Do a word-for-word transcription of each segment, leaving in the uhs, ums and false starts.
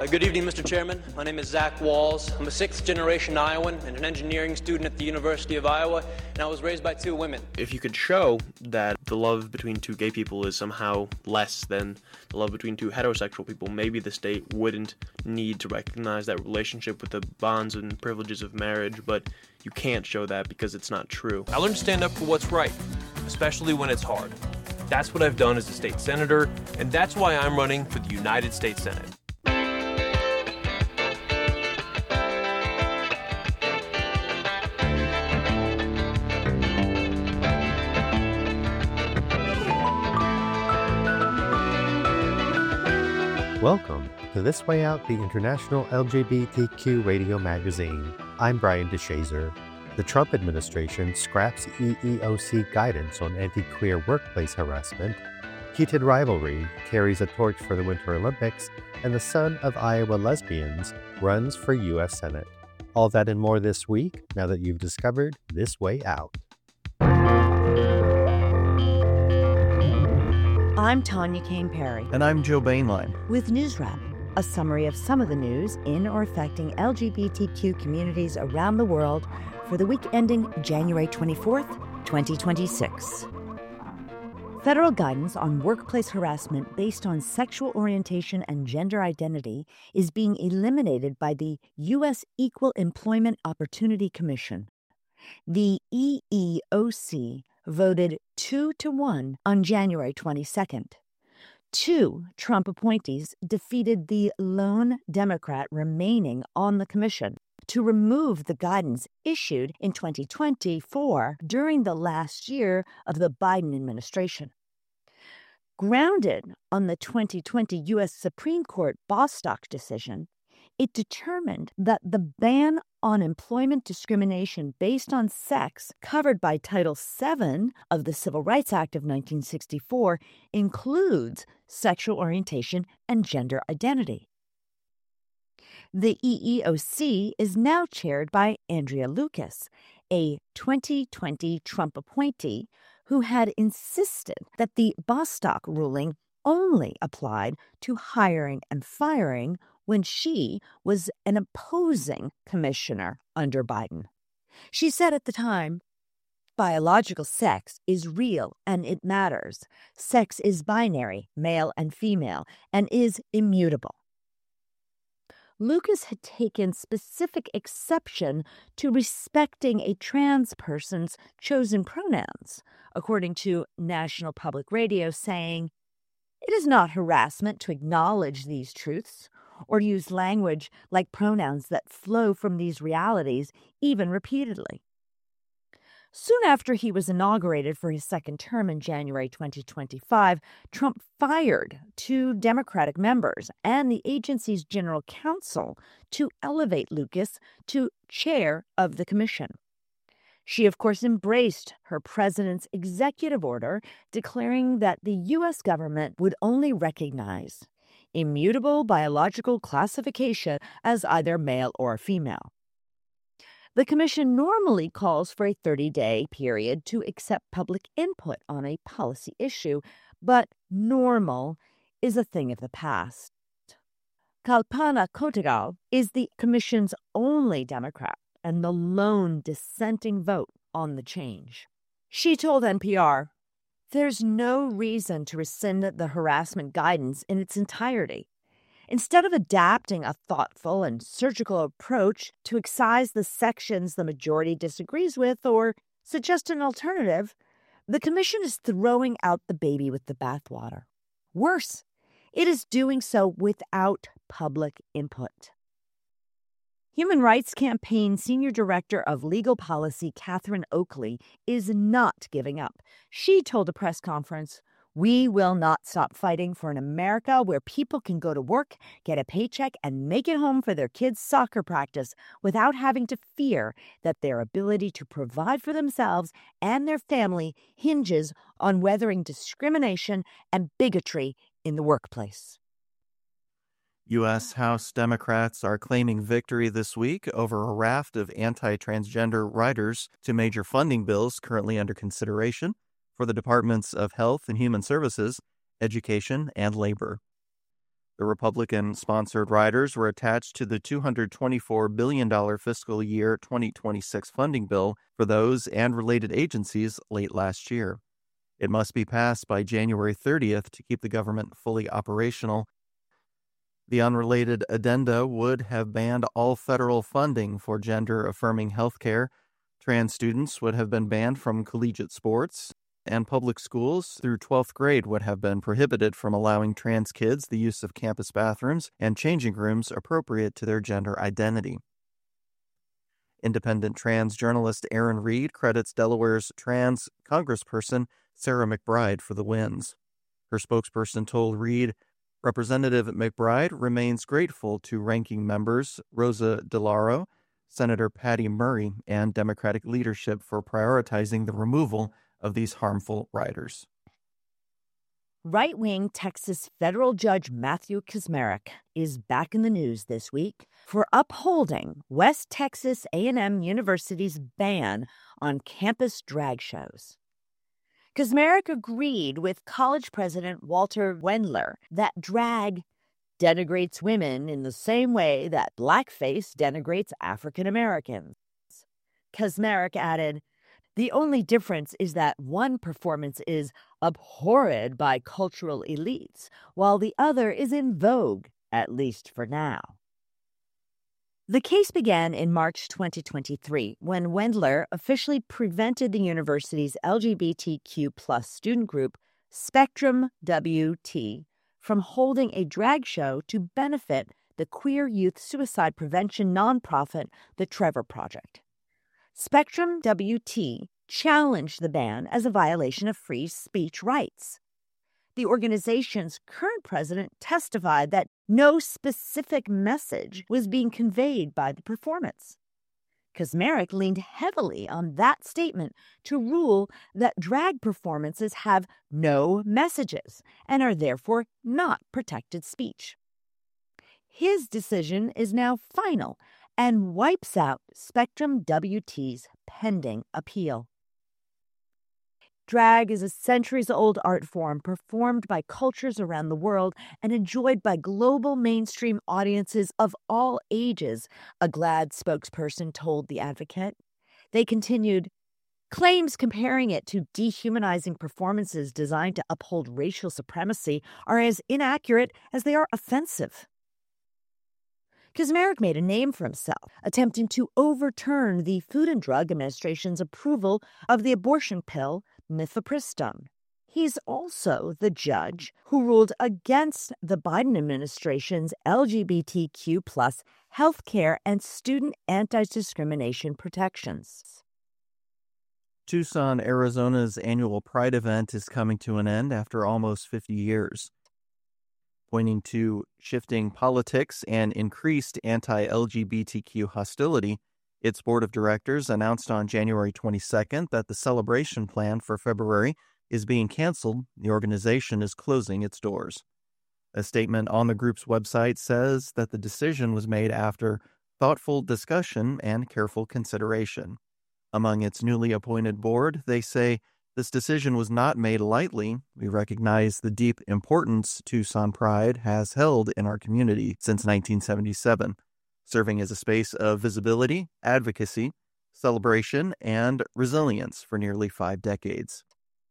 Uh, good evening, Mister Chairman. My name is Zach Walls. I'm a sixth-generation Iowan and an engineering student at the University of Iowa, and I was raised by two women. If you could show that the love between two gay people is somehow less than the love between two heterosexual people, maybe the state wouldn't need to recognize that relationship with the bonds and privileges of marriage, but you can't show that because it's not true. I learned to stand up for what's right, especially when it's hard. That's what I've done as a state senator, and that's why I'm running for the United States Senate. Welcome to This Way Out, the International L G B T Q radio magazine. I'm Brian DeShazer. The Trump administration scraps E E O C guidance on anti-queer workplace harassment. Heated rivalry carries a torch for the Winter Olympics, and the son of Iowa lesbians runs for U S Senate. All that and more this week, now that you've discovered This Way Out. I'm Tanya Kane Perry. And I'm Joe Bainline. With News Wrap, a summary of some of the news in or affecting L G B T Q communities around the world for the week ending January twenty-fourth, twenty twenty-six. Federal guidance on workplace harassment based on sexual orientation and gender identity is being eliminated by the U S Equal Employment Opportunity Commission. The E E O C voted two to one on January twenty-second. Two Trump appointees defeated the lone Democrat remaining on the commission to remove the guidance issued in twenty twenty-four during the last year of the Biden administration. Grounded on the twenty twenty U S Supreme Court Bostock decision, it determined that the ban on employment discrimination based on sex covered by Title seven of the Civil Rights Act of nineteen sixty-four includes sexual orientation and gender identity. The E E O C is now chaired by Andrea Lucas, a twenty twenty Trump appointee who had insisted that the Bostock ruling only applied to hiring and firing when she was an opposing commissioner under Biden. She said at the time, "Biological sex is real and it matters. Sex is binary, male and female, and is immutable." Lucas had taken specific exception to respecting a trans person's chosen pronouns, according to National Public Radio, saying, "It is not harassment to acknowledge these truths or use language like pronouns that flow from these realities, even repeatedly." Soon after he was inaugurated for his second term in January twenty twenty-five, Trump fired two Democratic members and the agency's general counsel to elevate Lucas to chair of the commission. She, of course, embraced her president's executive order declaring that the U S government would only recognize immutable biological classification as either male or female. The commission normally calls for a thirty-day period to accept public input on a policy issue, but normal is a thing of the past. Kalpana Kotegal is the commission's only Democrat and the lone dissenting vote on the change. She told N P R, "There's no reason to rescind the harassment guidance in its entirety. Instead of adapting a thoughtful and surgical approach to excise the sections the majority disagrees with or suggest an alternative, the commission is throwing out the baby with the bathwater. Worse, it is doing so without public input." Human Rights Campaign Senior Director of Legal Policy Catherine Oakley is not giving up. She told a press conference, "We will not stop fighting for an America where people can go to work, get a paycheck, and make it home for their kids' soccer practice without having to fear that their ability to provide for themselves and their family hinges on weathering discrimination and bigotry in the workplace." U S House Democrats are claiming victory this week over a raft of anti-transgender riders to major funding bills currently under consideration for the Departments of Health and Human Services, Education, and Labor. The Republican-sponsored riders were attached to the two hundred twenty-four billion dollars fiscal year twenty twenty-six funding bill for those and related agencies late last year. It must be passed by January thirtieth to keep the government fully operational. The unrelated addenda would have banned all federal funding for gender-affirming health care. Trans students would have been banned from collegiate sports, and public schools through twelfth grade would have been prohibited from allowing trans kids the use of campus bathrooms and changing rooms appropriate to their gender identity. Independent trans journalist Erin Reed credits Delaware's trans congressperson Sarah McBride for the wins. Her spokesperson told Reed, Representative McBride remains grateful to ranking members Rosa DeLauro, Senator Patty Murray, and Democratic leadership for prioritizing the removal of these harmful riders. Right-wing Texas federal judge Matthew Kacsmaryk is back in the news this week for upholding West Texas A and M University's ban on campus drag shows. Kacsmaryk agreed with college president Walter Wendler that drag denigrates women in the same way that blackface denigrates African Americans. Kacsmaryk added, "The only difference is that one performance is abhorred by cultural elites, while the other is in vogue, at least for now." The case began in March twenty twenty-three when Wendler officially prevented the university's L G B T Q plus student group, Spectrum W T, from holding a drag show to benefit the queer youth suicide prevention nonprofit, the Trevor Project. Spectrum W T challenged the ban as a violation of free speech rights. The organization's current president testified that no specific message was being conveyed by the performance. Kacsmaryk leaned heavily on that statement to rule that drag performances have no messages and are therefore not protected speech. His decision is now final and wipes out Spectrum W T's pending appeal. Drag is a centuries-old art form performed by cultures around the world and enjoyed by global mainstream audiences of all ages, a GLAAD spokesperson told The Advocate. They continued, "Claims comparing it to dehumanizing performances designed to uphold racial supremacy are as inaccurate as they are offensive." Kacsmaryk made a name for himself, attempting to overturn the Food and Drug Administration's approval of the abortion pill mifepristone. He's also the judge who ruled against the Biden administration's L G B T Q plus healthcare and student anti-discrimination protections. Tucson, Arizona's annual Pride event is coming to an end after almost fifty years. Pointing to shifting politics and increased anti-L G B T Q hostility, its board of directors announced on January twenty-second that the celebration plan for February is being canceled. The organization is closing its doors. A statement on the group's website says that the decision was made after thoughtful discussion and careful consideration. Among its newly appointed board, they say, "This decision was not made lightly. We recognize the deep importance Tucson Pride has held in our community since nineteen seventy-seven, serving as a space of visibility, advocacy, celebration, and resilience for nearly five decades."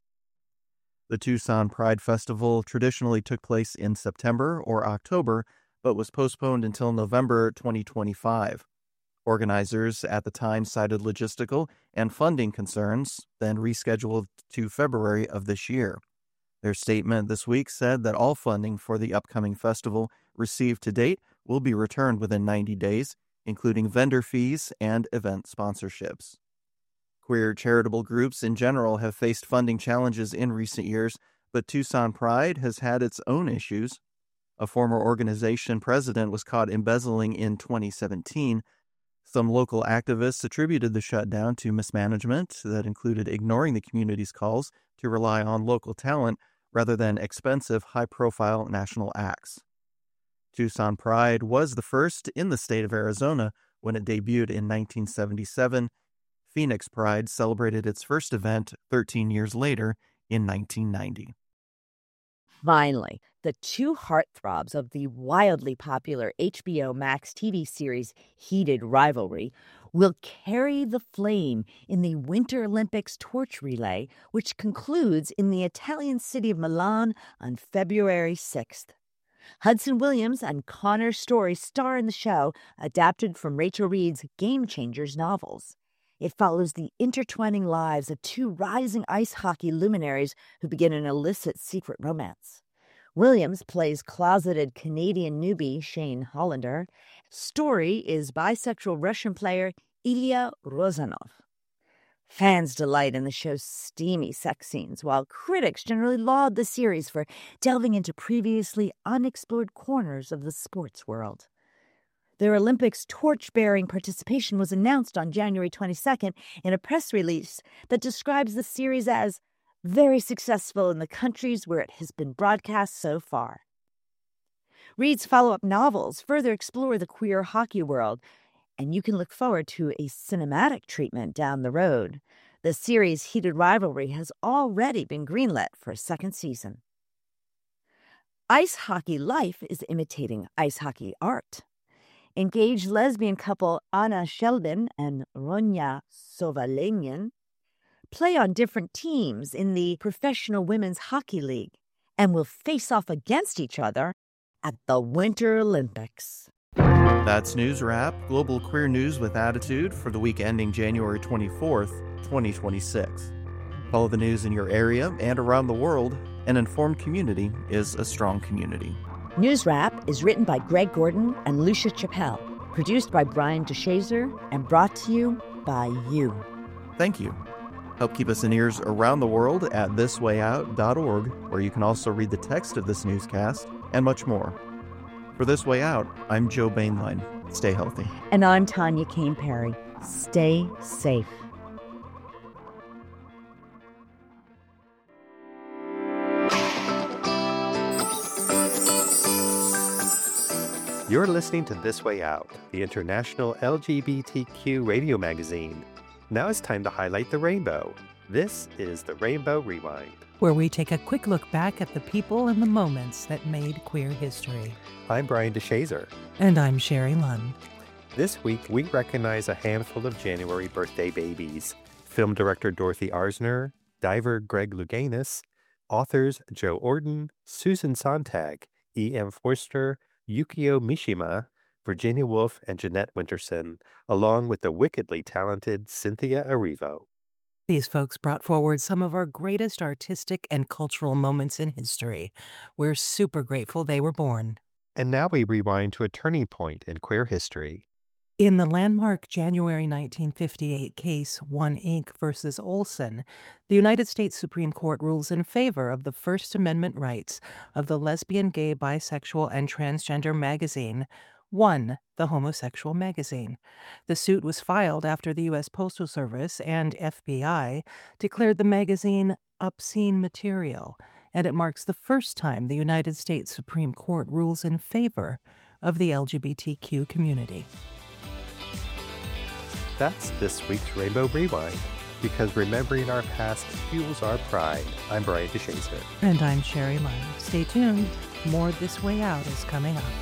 The Tucson Pride Festival traditionally took place in September or October, but was postponed until November twenty twenty-five. Organizers at the time cited logistical and funding concerns, then rescheduled to February of this year. Their statement this week said that all funding for the upcoming festival received to date will be returned within ninety days, including vendor fees and event sponsorships. Queer charitable groups in general have faced funding challenges in recent years, but Tucson Pride has had its own issues. A former organization president was caught embezzling in twenty seventeen. Some local activists attributed the shutdown to mismanagement that included ignoring the community's calls to rely on local talent rather than expensive, high-profile national acts. Tucson Pride was the first in the state of Arizona when it debuted in nineteen seventy-seven. Phoenix Pride celebrated its first event thirteen years later in nineteen ninety. Finally, The two heartthrobs of the wildly popular H B O Max T V series Heated Rivalry will carry the flame in the Winter Olympics torch relay, which concludes in the Italian city of Milan on February sixth. Hudson Williams and Connor Story star in the show, adapted from Rachel Reed's Game Changers novels. It follows the intertwining lives of two rising ice hockey luminaries who begin an illicit secret romance. Williams plays closeted Canadian newbie Shane Hollander. Story is bisexual Russian player Ilya Rozanov. Fans delight in the show's steamy sex scenes, while critics generally laud the series for delving into previously unexplored corners of the sports world. Their Olympics torch-bearing participation was announced on January twenty-second in a press release that describes the series as very successful in the countries where it has been broadcast so far. Reed's follow-up novels further explore the queer hockey world, and you can look forward to a cinematic treatment down the road. The series Heated Rivalry has already been greenlit for a second season. Ice hockey life is imitating ice hockey art. Engaged lesbian couple Anna Sheldon and Ronya Sovalenyan play on different teams in the Professional Women's Hockey League and will face off against each other at the Winter Olympics. That's News Wrap, global queer news with attitude for the week ending January twenty-fourth, twenty twenty-six. Follow the news in your area and around the world. An informed community is a strong community. News Wrap is written by Greg Gordon and Lucia Chappelle, produced by Brian DeShazer, and brought to you by you. Thank you. Help keep us in ears around the world at this way out dot org, where you can also read the text of this newscast and much more. For This Way Out, I'm Joe Bainline. Stay healthy. And I'm Tanya Kane Perry. Stay safe. You're listening to This Way Out, the international L G B T Q radio magazine. Now it's time to highlight the rainbow. This is the Rainbow Rewind, where we take a quick look back at the people and the moments that made queer history. I'm Brian DeShazer. And I'm Sherry Lund. This week, we recognize a handful of January birthday babies. Film director Dorothy Arzner, diver Greg Louganis, authors Joe Orton, Susan Sontag, E M. Forster, Yukio Mishima, Virginia Woolf, and Jeanette Winterson, along with the wickedly talented Cynthia Erivo. These folks brought forward some of our greatest artistic and cultural moments in history. We're super grateful they were born. And now we rewind to a turning point in queer history. In the landmark January nineteen fifty-eight case One Incorporated versus Olson, the United States Supreme Court rules in favor of the First Amendment rights of the lesbian, gay, bisexual, and transgender magazine, One, the homosexual magazine. The suit was filed after the U S Postal Service and F B I declared the magazine obscene material, and it marks the first time the United States Supreme Court rules in favor of the L G B T Q community. That's this week's Rainbow Rewind, because remembering our past fuels our pride. I'm Brian DeShazer. And I'm Sherry Lund. Stay tuned. More This Way Out is coming up.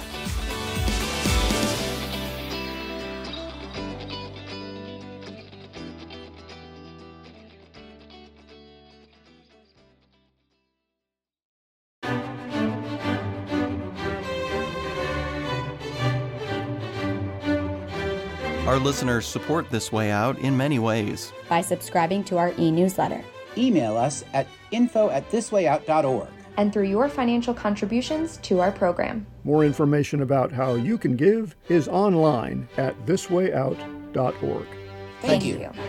Our listeners support This Way Out in many ways. By subscribing to our e-newsletter. Email us at info at this way out dot org. And through your financial contributions to our program. More information about how you can give is online at this way out dot org. Thank, Thank you. you.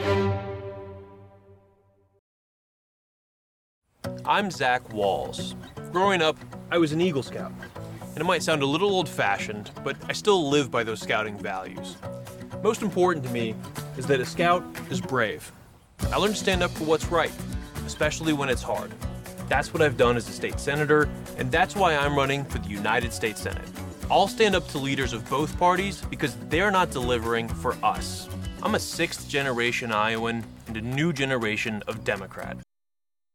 I'm Zach Walls. Growing up, I was an Eagle Scout. And it might sound a little old-fashioned, but I still live by those scouting values. Most important to me is that a scout is brave. I learned to stand up for what's right, especially when it's hard. That's what I've done as a state senator, and that's why I'm running for the United States Senate. I'll stand up to leaders of both parties because they're not delivering for us. I'm a sixth-generation Iowan and a new generation of Democrat.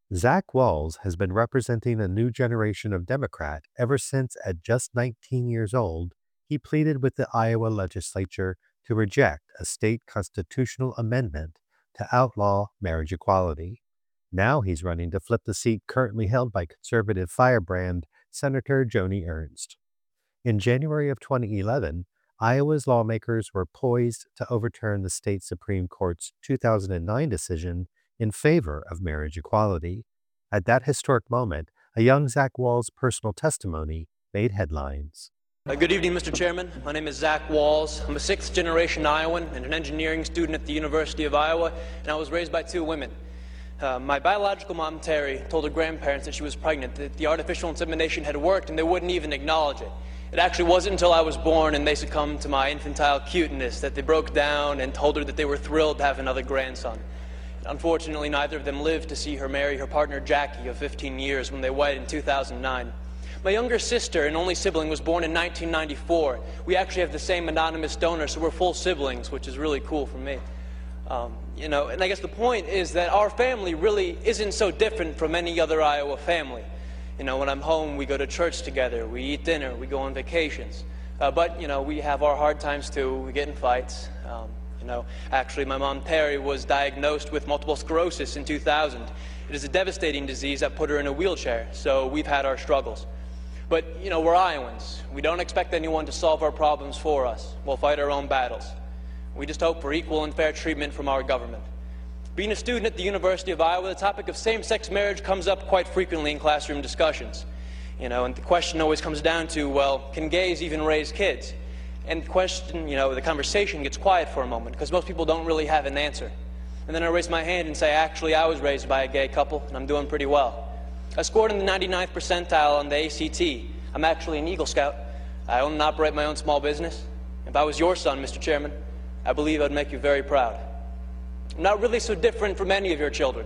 Zach Walz has been representing a new generation of Democrat ever since, at just nineteen years old, he pleaded with the Iowa legislature to reject a state constitutional amendment to outlaw marriage equality. Now he's running to flip the seat currently held by conservative firebrand Senator Joni Ernst. In January of twenty eleven, Iowa's lawmakers were poised to overturn the state Supreme Court's two thousand nine decision in favor of marriage equality. At that historic moment, a young Zach Walz' personal testimony made headlines. Uh, good evening, Mister Chairman. My name is Zach Walz. I'm a sixth-generation Iowan and an engineering student at the University of Iowa, and I was raised by two women. Uh, my biological mom, Terry, told her grandparents that she was pregnant, that the artificial insemination had worked, and they wouldn't even acknowledge it. It actually wasn't until I was born and they succumbed to my infantile cuteness that they broke down and told her that they were thrilled to have another grandson. Unfortunately, neither of them lived to see her marry her partner, Jackie, of fifteen years when they wedded in two thousand nine. My younger sister and only sibling was born in nineteen ninety-four. We actually have the same anonymous donor, so we're full siblings, which is really cool for me. Um, you know, and I guess the point is that our family really isn't so different from any other Iowa family. You know, when I'm home, we go to church together, we eat dinner, we go on vacations. Uh, but, you know, we have our hard times too, we get in fights. Um, you know, actually, my mom, Terry, was diagnosed with multiple sclerosis in two thousand. It is a devastating disease that put her in a wheelchair, so we've had our struggles. But, you know, we're Iowans. We don't expect anyone to solve our problems for us. We'll fight our own battles. We just hope for equal and fair treatment from our government. Being a student at the University of Iowa, the topic of same-sex marriage comes up quite frequently in classroom discussions. You know, and the question always comes down to, well, can gays even raise kids? And the question, you know, the conversation gets quiet for a moment because most people don't really have an answer. And then I raise my hand and say, actually, I was raised by a gay couple, and I'm doing pretty well. I scored in the ninety-ninth percentile on the A C T. I'm actually an Eagle Scout. I own and operate my own small business. If I was your son, Mister Chairman, I believe I'd make you very proud. I'm not really so different from any of your children.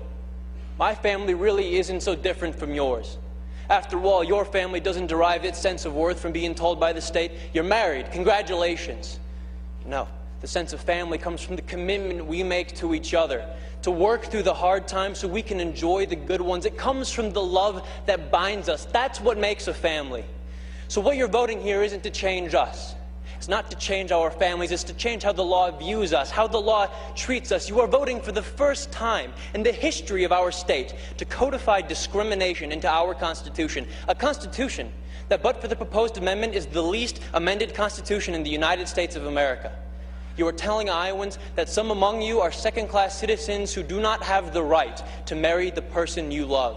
My family really isn't so different from yours. After all, your family doesn't derive its sense of worth from being told by the state, you're married, congratulations. No, the sense of family comes from the commitment we make to each other, to work through the hard times so we can enjoy the good ones. It comes from the love that binds us. That's what makes a family. So what you're voting here isn't to change us. It's not to change our families, it's to change how the law views us, how the law treats us. You are voting for the first time in the history of our state to codify discrimination into our Constitution, a Constitution that, but for the proposed amendment, is the least amended Constitution in the United States of America. You are telling Iowans that some among you are second-class citizens who do not have the right to marry the person you love.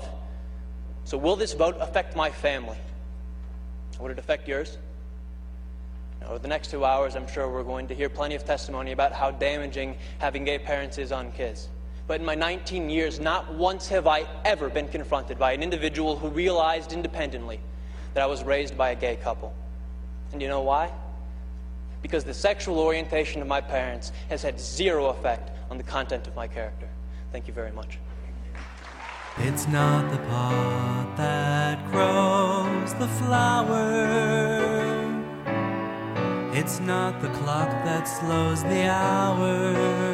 So will this vote affect my family? Would it affect yours? Over the next two hours, I'm sure we're going to hear plenty of testimony about how damaging having gay parents is on kids. But in my nineteen years, not once have I ever been confronted by an individual who realized independently that I was raised by a gay couple. And you know why? Because the sexual orientation of my parents has had zero effect on the content of my character. Thank you very much. It's not the pot that grows the flower. It's not the clock that slows the hour.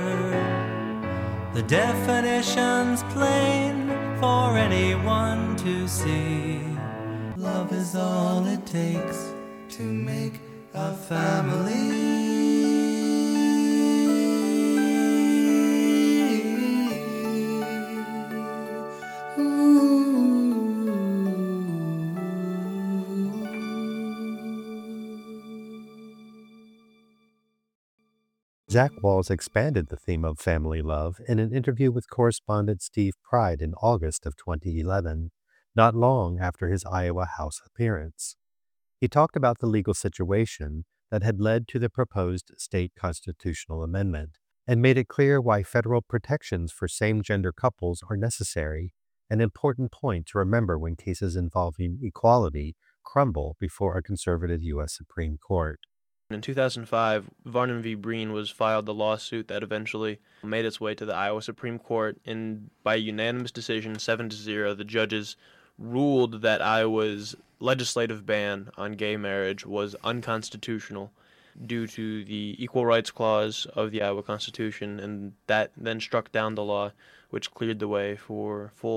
The definition's plain for anyone to see. Love is all it takes to make a family. Zach Walz expanded the theme of family love in an interview with correspondent Steve Pride in August of twenty eleven, not long after his Iowa House appearance. He talked about the legal situation that had led to the proposed state constitutional amendment and made it clear why federal protections for same-gender couples are necessary, an important point to remember when cases involving equality crumble before a conservative U S Supreme Court. In two thousand five, Varnum v. Breen was filed the lawsuit that eventually made its way to the Iowa Supreme Court, and by unanimous decision, seven to zero, the judges ruled that Iowa's legislative ban on gay marriage was unconstitutional due to the Equal Rights Clause of the Iowa Constitution, and that then struck down the law, which cleared the way for full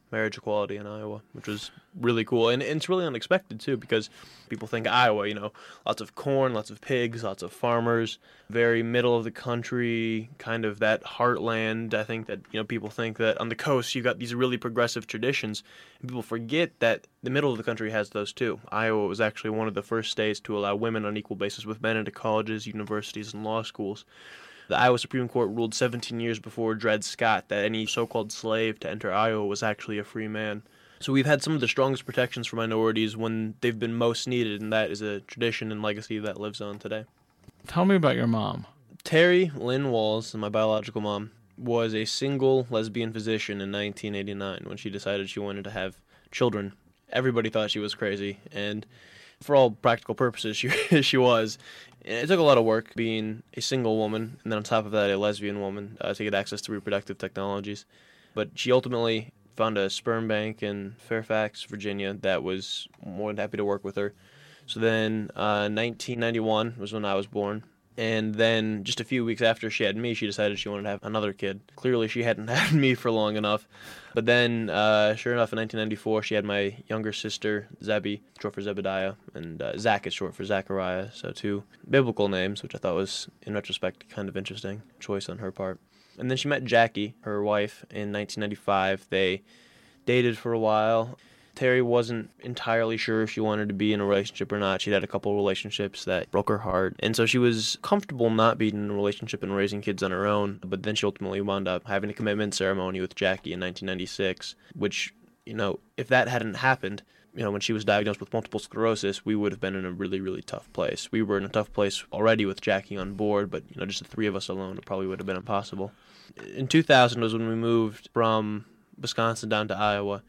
marriage equality in Iowa, which was really cool. And, and it's really unexpected, too, because people think Iowa, you know, lots of corn, lots of pigs, lots of farmers, very middle of the country, kind of that heartland. I think that, you know, people think that on the coast you got these really progressive traditions. And people forget that the middle of the country has those, too. Iowa was actually one of the first states to allow women on equal basis with men into colleges, universities, and law schools. The Iowa Supreme Court ruled seventeen years before Dred Scott that any so-called slave to enter Iowa was actually a free man. So we've had some of the strongest protections for minorities when they've been most needed, and that is a tradition and legacy that lives on today. Tell me about your mom. Terry Lynn Walls, my biological mom, was a single lesbian physician in nineteen eighty-nine when she decided she wanted to have children. Everybody thought she was crazy, and for all practical purposes, she she was. It took a lot of work being a single woman, and then on top of that, a lesbian woman, uh, to get access to reproductive technologies. But she ultimately found a sperm bank in Fairfax, Virginia, that was more than happy to work with her. So then, uh, nineteen ninety-one was when I was born. And then just a few weeks after she had me, she decided she wanted to have another kid. Clearly, she hadn't had me for long enough. But then, uh, sure enough, in nineteen ninety-four, she had my younger sister, Zebby, short for Zebediah, and uh, Zach is short for Zachariah. So two biblical names, which I thought was, in retrospect, kind of interesting choice on her part. And then she met Jackie, her wife, in nineteen ninety-five. They dated for a while. Terry wasn't entirely sure if she wanted to be in a relationship or not. She'd had a couple relationships that broke her heart. And so she was comfortable not being in a relationship and raising kids on her own. But then she ultimately wound up having a commitment ceremony with Jackie in nineteen ninety-six, which, you know, if that hadn't happened, you know, when she was diagnosed with multiple sclerosis, we would have been in a really, really tough place. We were in a tough place already with Jackie on board, but, you know, just the three of us alone, it probably would have been impossible. In two thousand was when we moved from Wisconsin down to Iowa.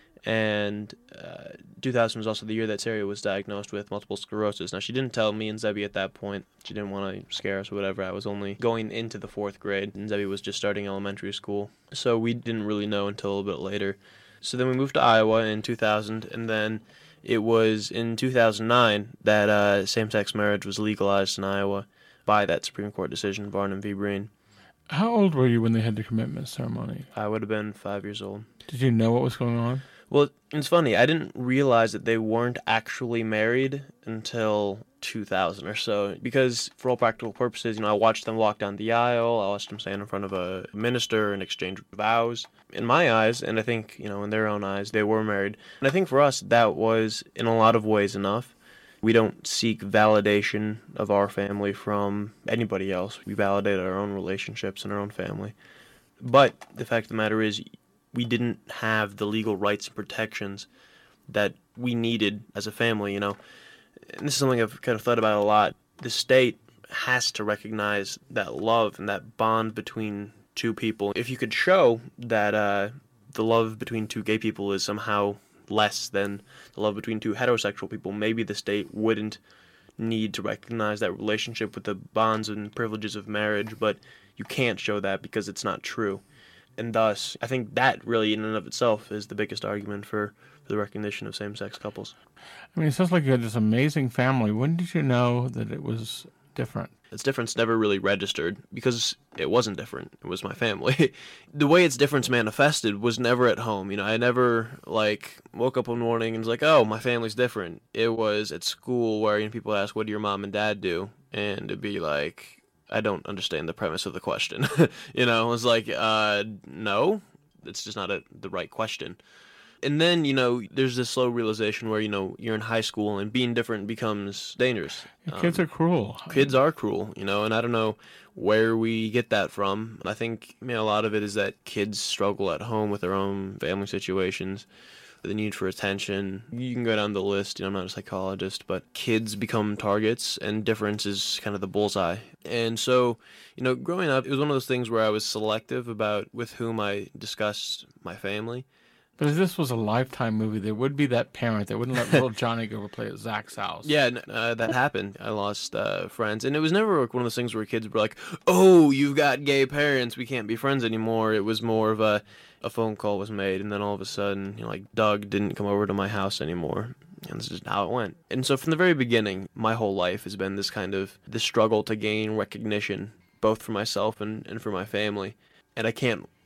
And uh, two thousand was also the year that Terry was diagnosed with multiple sclerosis. Now, she didn't tell me and Zebby at that point. She didn't want to scare us or whatever. I was only going into the fourth grade, and Zebby was just starting elementary school. So we didn't really know until a little bit later. So then we moved to Iowa in two thousand, and then it was in two thousand nine that uh, same-sex marriage was legalized in Iowa by that Supreme Court decision, Barnum v. Breen. How old were you when they had the commitment ceremony? I would have been five years old. Did you know what was going on? Well, it's funny. I didn't realize that they weren't actually married until two thousand or so, because for all practical purposes, you know, I watched them walk down the aisle. I watched them stand in front of a minister and exchange vows. In my eyes, and I think, you know, in their own eyes, they were married. And I think for us, that was, in a lot of ways, enough. We don't seek validation of our family from anybody else. We validate our own relationships and our own family. But the fact of the matter is, we didn't have the legal rights and protections that we needed as a family, you know. And this is something I've kind of thought about a lot. The state has to recognize that love and that bond between two people. If you could show that uh, the love between two gay people is somehow less than the love between two heterosexual people, maybe the state wouldn't need to recognize that relationship with the bonds and privileges of marriage, but you can't show that because it's not true. And thus, I think that really in and of itself is the biggest argument for, for the recognition of same-sex couples. I mean, it sounds like you had this amazing family. When did you know that it was different? Its difference never really registered because it wasn't different. It was my family. The way its difference manifested was never at home. You know, I never, like, woke up one morning and was like, oh, my family's different. It was at school where, you know, people ask, what do your mom and dad do? And it'd be like, I don't understand the premise of the question. You know, it was like, uh, no, it's just not a, the right question. And then, you know, there's this slow realization where, you know, you're in high school and being different becomes dangerous. Um, kids are cruel. Kids are cruel, you know, and I don't know where we get that from. I think, I mean, a lot of it is that kids struggle at home with their own family situations, the need for attention. You can go down the list. You know, I'm not a psychologist, but kids become targets, and difference is kind of the bullseye. And so, you know, growing up, it was one of those things where I was selective about with whom I discussed my family. But if this was a Lifetime movie, there would be that parent that wouldn't let little Johnny go over play at Zach's house. Yeah, uh, that happened. I lost uh, friends. And it was never like one of those things where kids were like, oh, you've got gay parents, we can't be friends anymore. It was more of a, a phone call was made, and then all of a sudden, you know, like, Doug didn't come over to my house anymore. And this is how it went. And so from the very beginning, my whole life has been this kind of, this struggle to gain recognition, both for myself and, and for my family. And I can't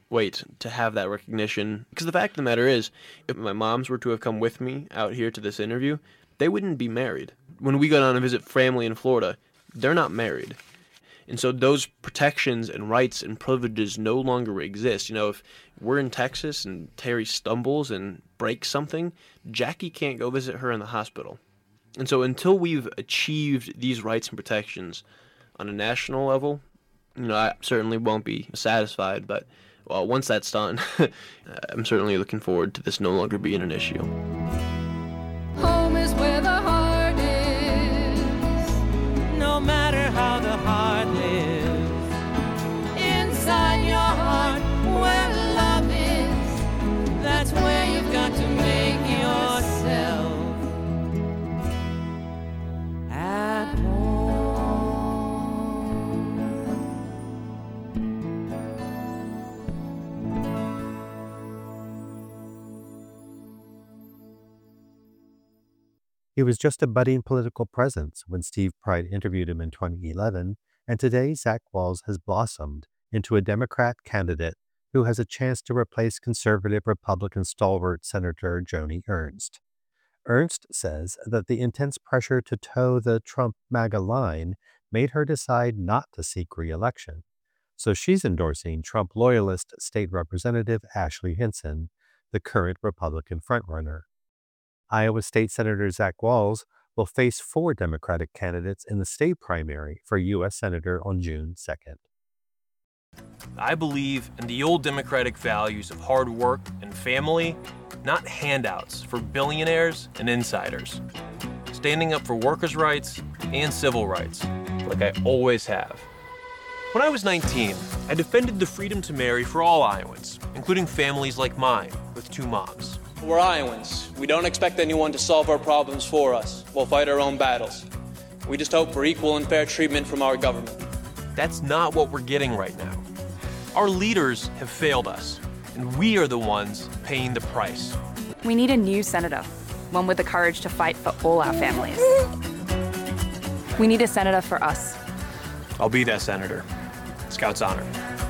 wait to have that recognition. Because the fact of the matter is, if my moms were to have come with me out here to this interview, they wouldn't be married. When we go down and visit family in Florida, they're not married. And so those protections and rights and privileges no longer exist. You know, if we're in Texas and Terry stumbles and breaks something, Jackie can't go visit her in the hospital. And so until we've achieved these rights and protections on a national level, you know, I certainly won't be satisfied. But, well, once that's done, I'm certainly looking forward to this no longer being an issue. Home is where the heart is, no matter how the heart lives. Inside your heart, where love is, that's where you've got to make yourself at home. He was just a budding political presence when Steve Pride interviewed him in twenty eleven, and today Zach Wahls has blossomed into a Democrat candidate who has a chance to replace conservative Republican stalwart Senator Joni Ernst. Ernst says that the intense pressure to toe the Trump MAGA line made her decide not to seek re-election. So she's endorsing Trump loyalist State Representative Ashley Hinson, the current Republican frontrunner. Iowa State Senator Zach Wahls will face four Democratic candidates in the state primary for U S Senator on June second. I believe in the old Democratic values of hard work and family, not handouts for billionaires and insiders. Standing up for workers' rights and civil rights, like I always have. When I was nineteen, I defended the freedom to marry for all Iowans, including families like mine with two moms. We're Iowans. We don't expect anyone to solve our problems for us. We'll fight our own battles. We just hope for equal and fair treatment from our government. That's not what we're getting right now. Our leaders have failed us, and we are the ones paying the price. We need a new senator, one with the courage to fight for all our families. We need a senator for us. I'll be that senator. Scout's honor.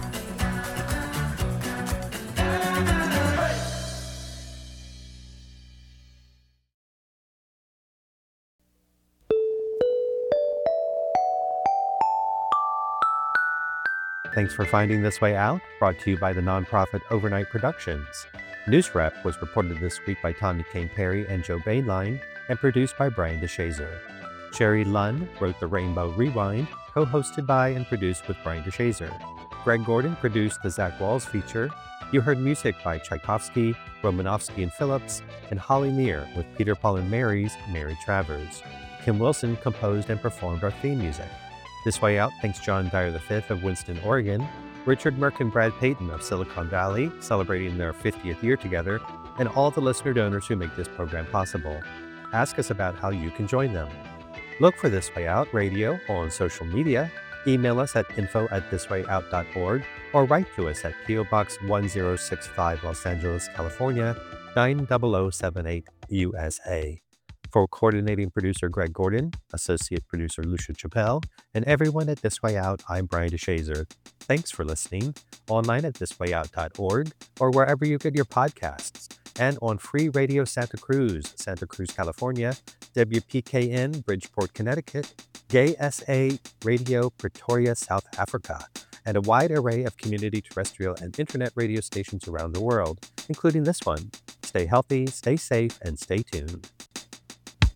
Thanks for finding This Way Out, brought to you by the nonprofit Overnight Productions. News Rep was reported this week by Tommy Kane Perry and Joe Bainline, and produced by Brian DeShazer. Sherry Lunn wrote The Rainbow Rewind, co-hosted by and produced with Brian DeShazer. Greg Gordon produced the Zach Wahls feature. You heard music by Tchaikovsky, Romanofsky and Phillips, and Holly Near with Peter, Paul and Mary's Mary Travers. Kim Wilson composed and performed our theme music. This Way Out thanks John Dyer the fifth of Winston, Oregon, Richard Merck and Brad Payton of Silicon Valley, celebrating their fiftieth year together, and all the listener donors who make this program possible. Ask us about how you can join them. Look for This Way Out Radio on social media, email us at info at this way out dot org, or write to us at P O Box one zero six five, Los Angeles, California, nine zero zero seven eight, U S A. For coordinating producer Greg Gordon, associate producer Lucia Chappelle, and everyone at This Way Out, I'm Brian DeShazer. Thanks for listening, online at this way out dot org or wherever you get your podcasts, and on Free Radio Santa Cruz, Santa Cruz, California, W P K N, Bridgeport, Connecticut, Gay S A Radio, Pretoria, South Africa, and a wide array of community terrestrial and internet radio stations around the world, including this one. Stay healthy, stay safe, and stay tuned.